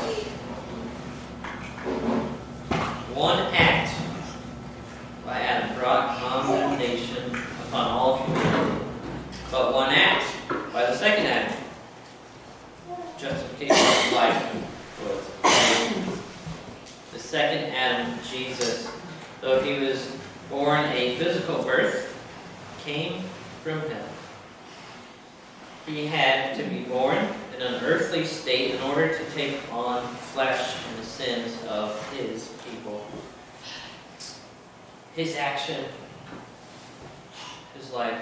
One act by Adam brought condemnation upon all of humanity. But one act by the second Adam, justification of life, was the second Adam, Jesus, though he was born a physical birth, came from heaven. He had to be born in an earthly state in order to take on flesh and the sins of his people. His action, his life,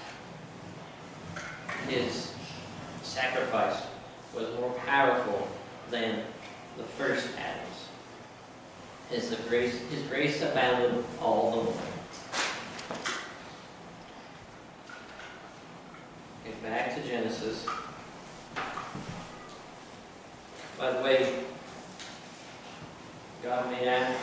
his sacrifice was more powerful than the first Adam's. His grace abounded all the more. Okay, back to Genesis. By the way, God made Adam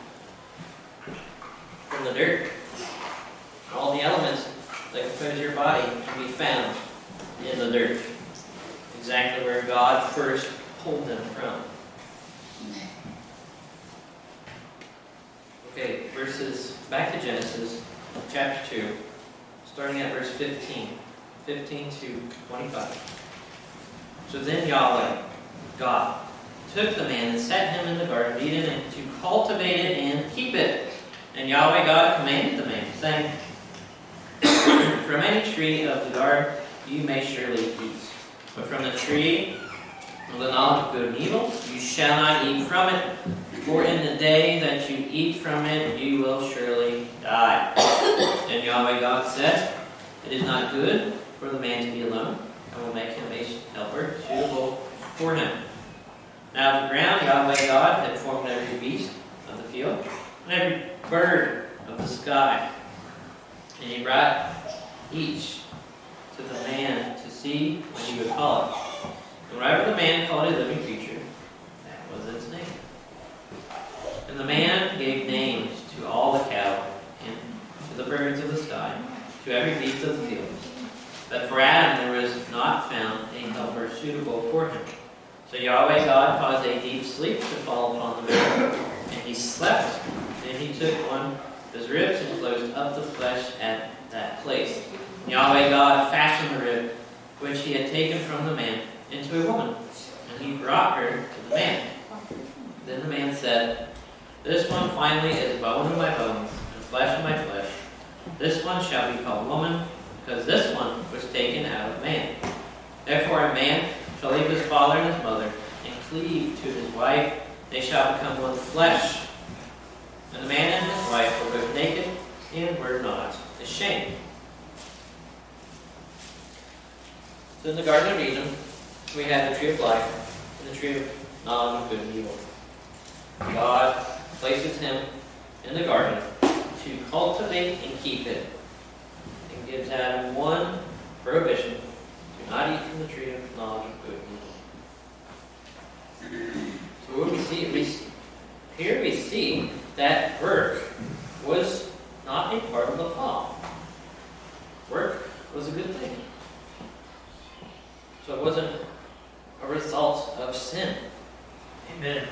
from the dirt. All the elements that compose your body can be found in the dirt. Exactly where God first pulled them from. Okay, back to Genesis, chapter 2, starting at verse 15 to 25. So then Yahweh, God, took the man and set him in the Garden of Eden and to cultivate it and keep it. And Yahweh God commanded the man, saying, From any tree of the garden you may surely eat, but from the tree of the knowledge of good and evil you shall not eat from it, for in the day that you eat from it you will surely die. And Yahweh God said, It is not good for the man to be alone. I will make him a helper suitable for him. Now of the ground Yahweh God had formed every beast of the field, and every bird of the sky. And he brought each to the man to see what he would call it. And whatever the man called a living creature, that was its name. And the man gave names to all the cattle, and to the birds of the sky, to every beast of the field. But for Adam there was not found a helper suitable for him. So Yahweh God caused a deep sleep to fall upon the man, and he slept. And he took one of his ribs and closed up the flesh at that place. And Yahweh God fashioned the rib which he had taken from the man into a woman, and he brought her to the man. Then the man said, This one finally is bone of my bones and flesh of my flesh. This one shall be called woman, because this one was taken out of man. Therefore a man shall leave his father and his mother, and cleave to his wife. They shall become one flesh. And the man and his wife were both naked, and were not ashamed. So in the Garden of Eden, we have the tree of life, and the tree of knowledge of good and evil. God places him in the garden to cultivate and keep it, and gives Adam one prohibition: do not eat from the tree of knowledge of good and evil. So what we see, here we see that work was not a part of the fall. Work was a good thing. So it wasn't a result of sin. Amen.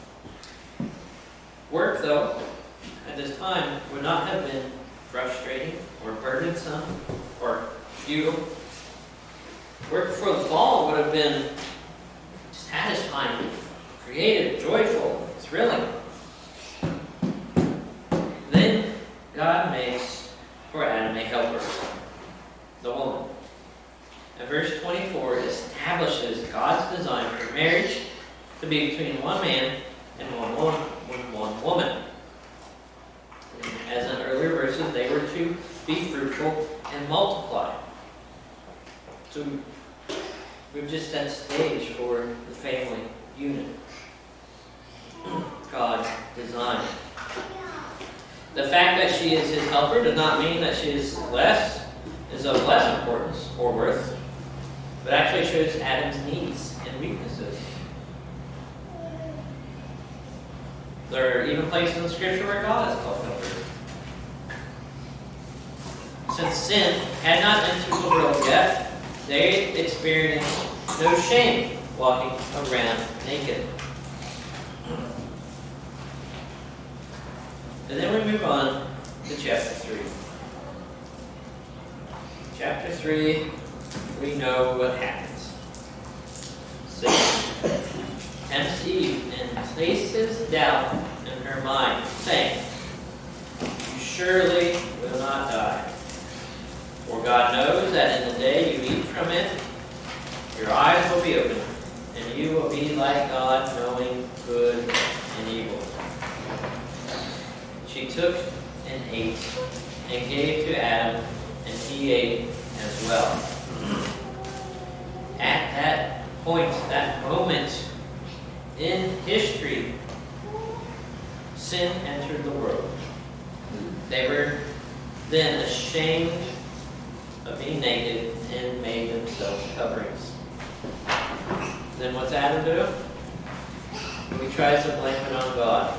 Work, though, at this time would not have been frustrating or burdensome or futile. Work before the fall would have been satisfying, creative, joyful, thrilling. Then God makes for Adam a helper, the woman. And verse 24 establishes God's design for marriage to be between one man and one woman. As in earlier verses, they were to be fruitful and multiply. So we've just set stage for the family unit God designed. The fact that she is his helper does not mean that she is of less importance or worth, but actually shows Adam's needs and weaknesses. There are even places in Scripture where God is called helper. Since sin had not entered the world yet, they experienced no shame walking around naked. And then we move on to chapter 3. Chapter 3, we know what happens. Satan tempts Eve and places doubt in her mind, saying, You surely will not die. For God knows that in the day you eat from it, your eyes will be opened, and you will be like God, knowing good and evil." She took and ate, and gave to Adam, and he ate as well. At that point, that moment in history, sin entered the world. They were then ashamed of being naked and made themselves coverings. Then what's Adam do? He tries to blame it on God.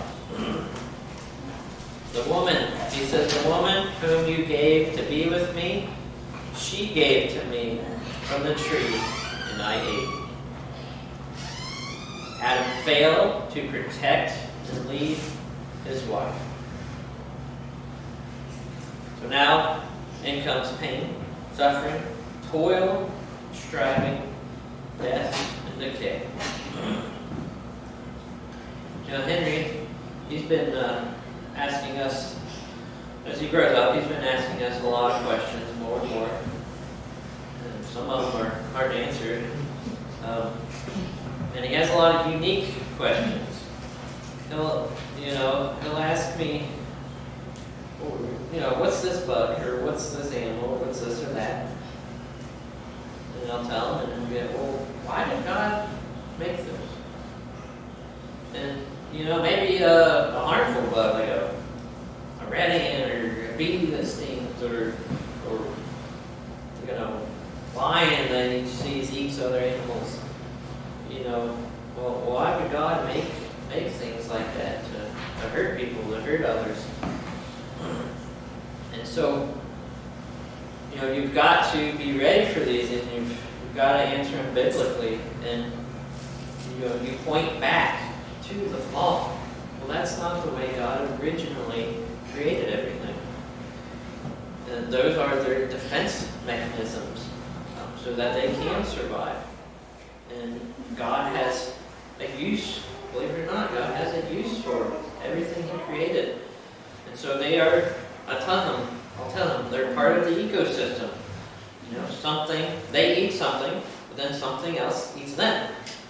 The woman, he says, "The woman whom you gave to be with me, she gave to me from the tree, and I ate." Adam failed to protect and lead his wife. So now in comes pain, suffering, toil, striving, death, and decay. Henry, he's been asking us, as he grows up, he's been asking us a lot of questions, more and more. And some of them are hard to answer. And he has a lot of unique questions. He'll ask me, what's this bug, or what's this animal, or what's this or that? And I'll tell him, and he'll be like, "Well, why did God make those?" And, maybe a harmful bug, like a rat ant, or a bee that stings, or lion that eats other animals. Well, why would God make things like that to hurt people, to hurt others? And so, you've got to be ready for these, and you've got to answer them biblically, and you point back to the fall. Well, that's not the way God originally created everything. And those are their defense mechanisms, so that they can survive. And God has a use, believe it or not, God has a use for everything He created. And so they are, I'll tell them, they're part of the ecosystem. They eat something, but then something else eats them.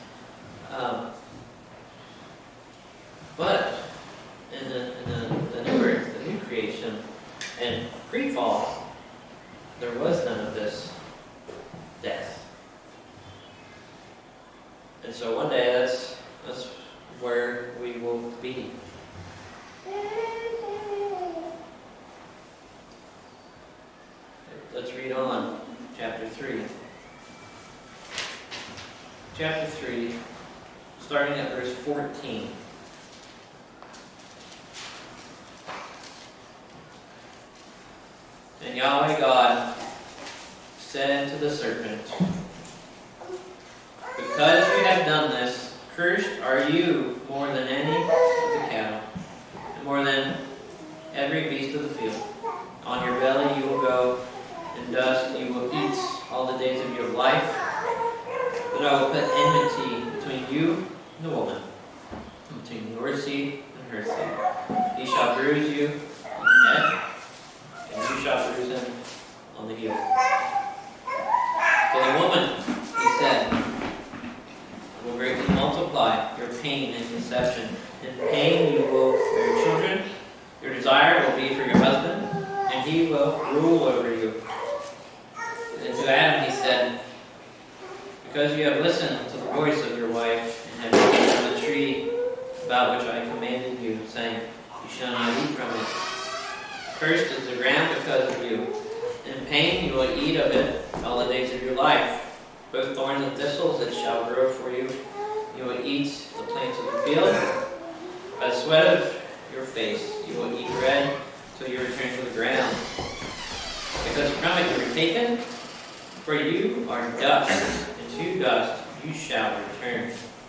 But in the new earth, the new creation, and pre-fall, there was none of this death. And so one day that's where we will be. Let's read on, chapter 3. Chapter 3, starting at verse 14. And Yahweh God said to the serpent, "Because you have done this, cursed are you more than any of the cattle, and more than every beast of the field. On your belly you will go, and dust you will eat all the days of your life. But I will put enmity between you and the woman, and between your seed and her seed. He shall bruise you on the head, and you shall bruise him on the heel." To the woman, he said, "I will greatly multiply your pain and conception. In pain you will bear children. Your desire will be for your husband, and he will rule over you." And to Adam he said, "Because you have listened to the voice of your wife, and have eaten from the tree about which I commanded you, saying, 'You shall not eat from it,' cursed is the ground because of you. In pain you will eat of it all the days of your life. Both thorns and thistles it shall grow for you. You will eat the plants of the field. By the sweat of your face you will eat bread till you return to the ground. Because from it you were taken, for you are dust, and to dust you shall return."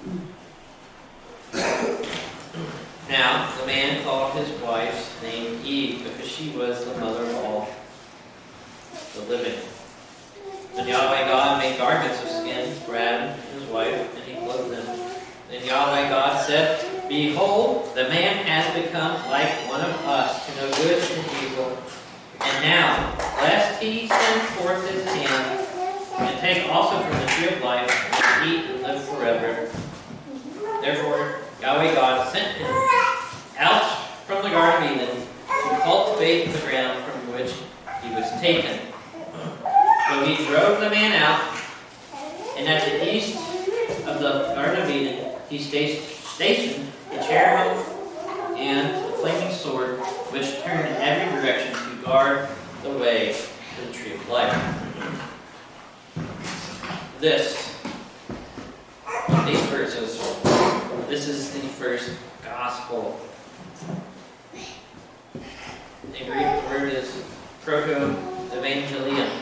Now the man called his wife's name Eve, because she was the mother of all the living. And Yahweh God made garments of skin for Adam and his wife, and he clothed them. Then Yahweh God said, "Behold, the man has become like one of us, to know good and evil. And now lest he send forth his hand, and take also from the tree of life, and eat and live forever. Therefore, Yahweh God sent him out from the Garden of Eden to cultivate the ground from which he was taken. So he drove the man out, and at the east of the Garden of Eden, he stationed the cherubim and the flaming sword, which turned in every direction to guard the way to the tree of life. These verses, this is the first gospel. The Greek word is proto-evangelium.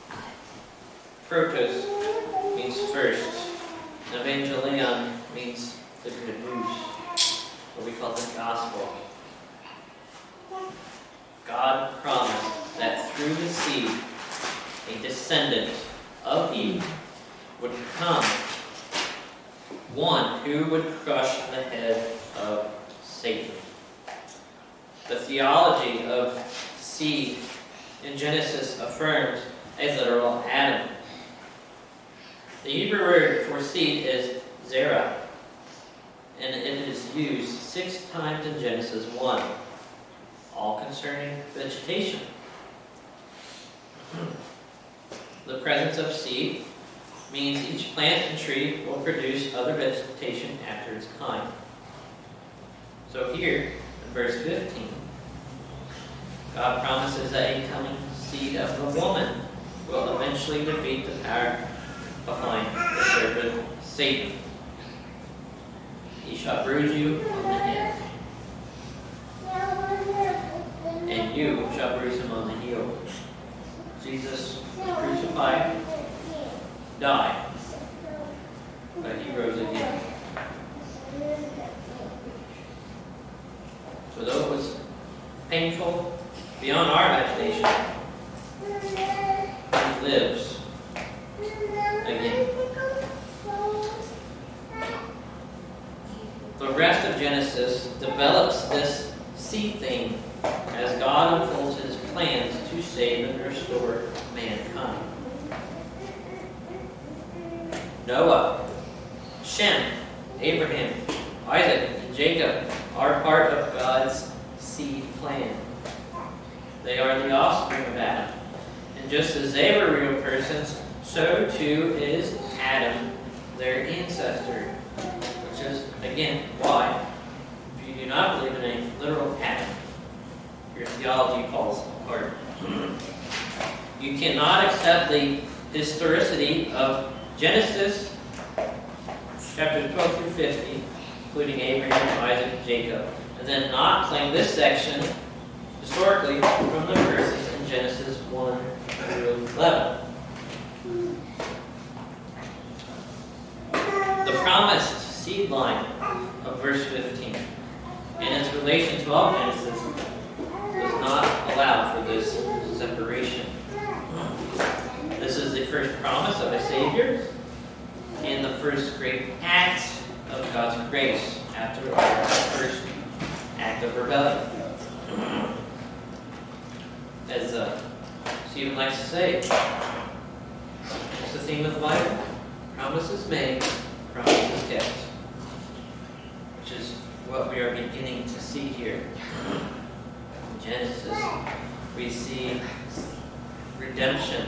Protos means first. Evangelion means the good news, what we call the gospel. God promised that through the seed, a descendant of Eve would come, one who would crush the head of Satan. The theology of seed in Genesis affirms a literal Adam. The Hebrew word for seed is zerah, and it is used 6 times in Genesis 1, all concerning vegetation. The presence of seed means each plant and tree will produce other vegetation after its kind. So here, in verse 15, God promises that a coming seed of the woman will eventually defeat the power behind the serpent Satan. He shall bruise you on the head, and you shall bruise him on the heel. Jesus was crucified, died, but he rose again. So though it was painful beyond our imagination, he lives again. The rest of Genesis develops this seed theme as God unfolds his plans to save and restore mankind. Noah, Shem, Abraham, Isaac, and Jacob are part of God's seed plan. They are the offspring of Adam. And just as they were real persons, so too is Adam, their ancestor. Which is, again, why, if you do not believe in a literal Adam, your theology falls apart. You cannot accept the historicity of Genesis chapters 12 through 50, including Abraham, Isaac, and Jacob, and then not claim this section historically from the verses in Genesis 1 through 11. The promised seed line of verse 15 and its relation to all Genesis does not allow for this separation. This is the first promise of a Savior and the first great act of God's grace after our first act of rebellion. As Stephen likes to say, it's the theme of the Bible. Promises made, promises kept. Which is what we are beginning to see here. In Genesis, we see redemption.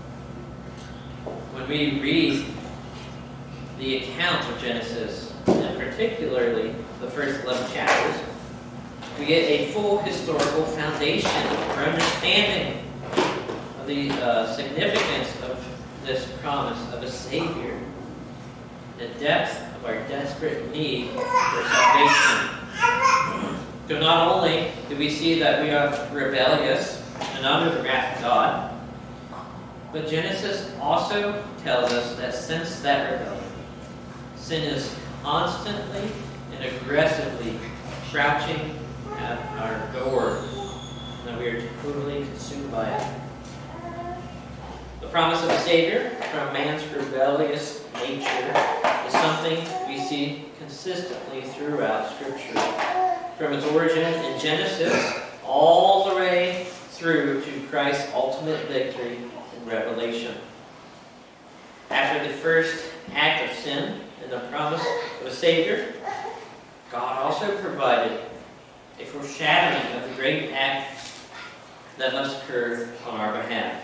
When we read the account of Genesis, and particularly the first 11 chapters, we get a full historical foundation for understanding of the significance of this promise of a Savior, the depth of our desperate need for salvation. So not only do we see that we are rebellious and under the wrath of God, but Genesis also tells us that since that rebellion, sin is constantly and aggressively crouching at our door, and that we are totally consumed by it. The promise of a Savior from man's rebellious nature is something we see consistently throughout Scripture. From its origin in Genesis all the way through to Christ's ultimate victory and revelation. After the first act of sin and the promise of a Savior, God also provided a foreshadowing of the great act that must occur on our behalf.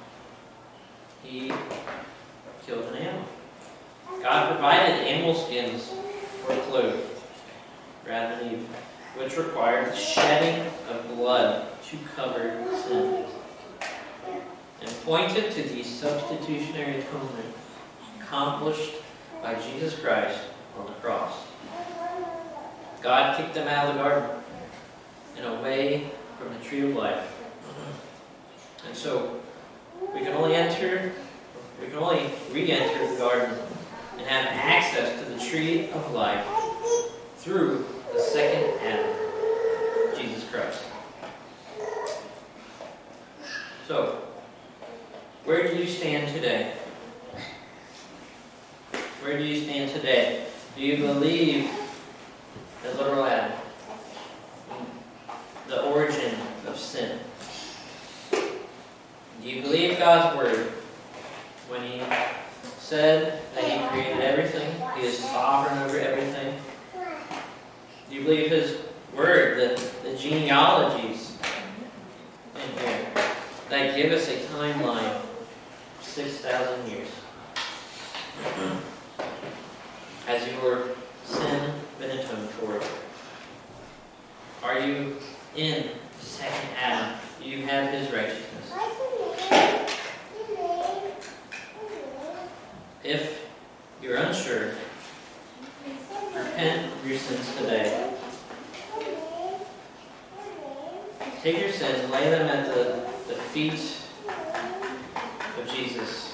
He killed an animal. God provided animal skins for clothes, Adam and Eve, which required the shedding of blood to cover sin, and pointed to the substitutionary atonement accomplished by Jesus Christ on the cross. God kicked them out of the garden and away from the tree of life. And so we can only re-enter the garden and have access to the tree of life through the second Adam, Jesus Christ. So, where do you stand today? Where do you stand today? Do you believe the literal Adam, the origin of sin? Do you believe God's word when He said that He created everything? He is sovereign over everything. Do you believe His word, the genealogies in here that give us a timeline of 6,000 years? Has your sin been atoned for? Are you in the second Adam? Do you have His righteousness? If you're unsure, repent of your sins today. Take your sins, lay them at the feet of Jesus.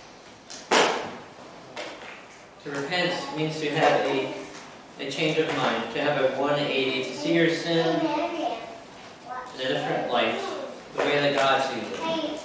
To repent means to have a change of mind, to have a 180, to see your sin in a different light, the way that God sees it.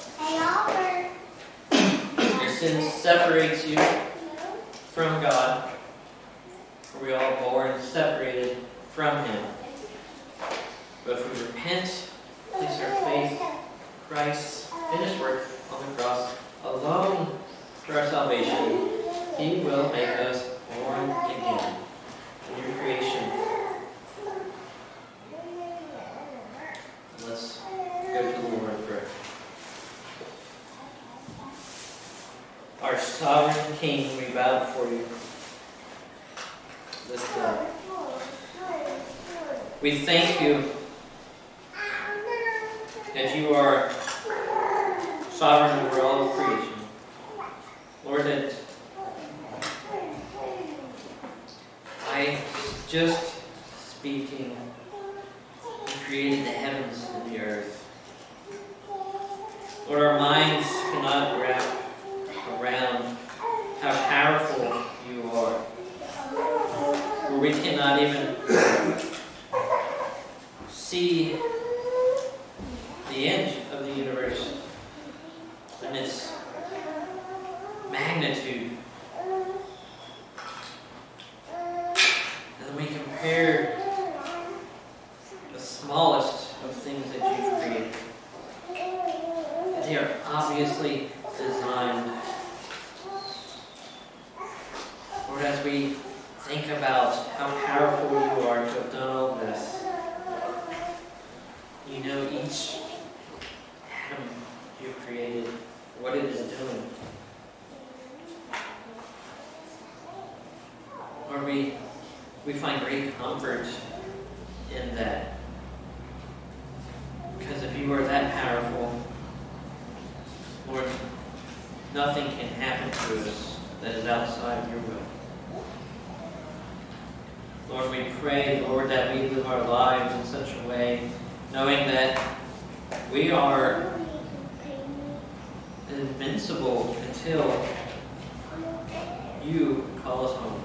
Your sin separates you from God, for we all born separated from Him. But if we repent, place our faith in Christ's finished work on the cross alone for our salvation, He will make us born again, a new creation. Let's go to the Lord in prayer. Our sovereign King, we bow before you this day. We thank you that you are sovereign over all of creation. Lord, that by just speaking, you created the heavens and the earth. Lord, our minds cannot wrap around how powerful you are. For we cannot even see the end of the universe and its magnitude. And then we compare the smallest of things that you've created. And they are obviously designed. Lord, as we think about how powerful you are to have done all this, you know each atom you've created, what it is doing. Lord, we find great comfort in that. Because if you are that powerful, Lord, nothing can happen to us that is outside of your will. Lord, we pray, Lord, that we live our lives in such a way, knowing that we are invincible until you call us home.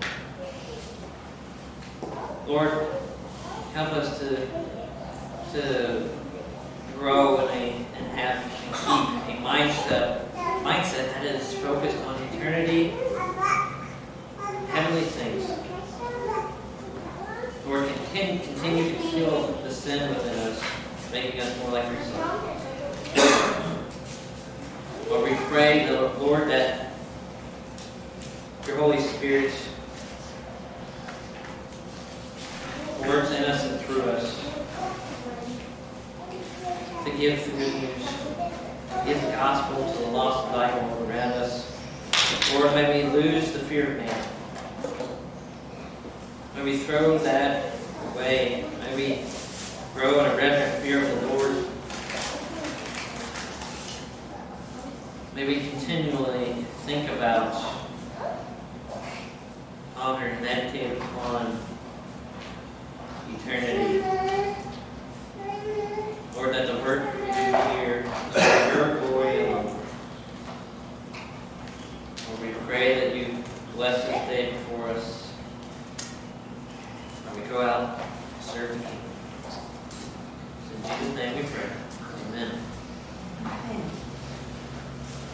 Lord, help us to grow and have and keep a mindset that is focused on eternity, heavenly things. Lord, continue to kill the sin within us, making us more like your Son. Lord, we pray, Lord, that your Holy Spirit works in us and through us to give the good news, to give the gospel to the lost and dying world around us. Lord, may we lose the fear of man. May we throw that away. May we grow in a reverent fear of the Lord. May we continually think about, honor, and meditate upon eternity. Lord, that the work we do here is for your glory alone. Lord, we pray that you bless this day before us. And we go out and serve the King. In Jesus' name we pray.